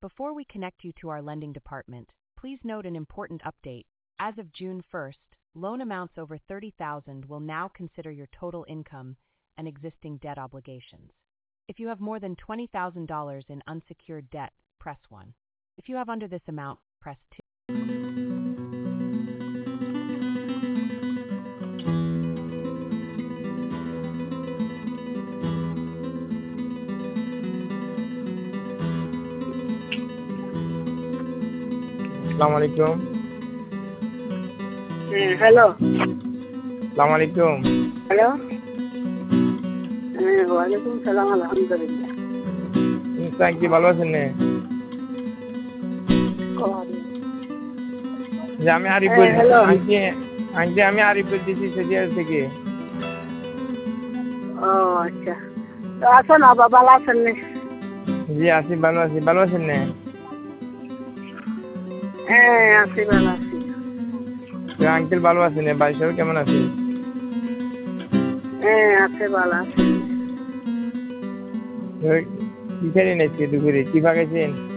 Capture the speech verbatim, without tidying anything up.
Before we connect you to our lending department, please note an important update. As of June first, loan amounts over thirty thousand dollars will now consider your total income and existing debt obligations. If you have more than twenty thousand dollars in unsecured debt, press one. If you have under this amount, press two. আসসালামু আলাইকুম। হ্যাঁ hello. আসসালামু আলাইকুম। Hello. হ্যাঁ ওয়ালাইকুম সালাম, আলহামদুলিল্লাহ। কি ভালো আছেন নে? যে আমি আরিফ বলছি, আন্টি আন্টি আমি আরিফ বলতেছি সেদিয়ার থেকে। ও আচ্ছা, তো আছেন আবার ভালো আছেন নে? জি আছি, ভালো আছি। ভালো আছেন নে? হ্যাঁ আছি, ভালো আছি। আঙ্কেল ভালো আছেন? বাড়ির সবাই কেমন আছে? হ্যাঁ আছে, ভালো আছে। কি খেলেন আজকে দুপুরে? কি পাকাইছেন?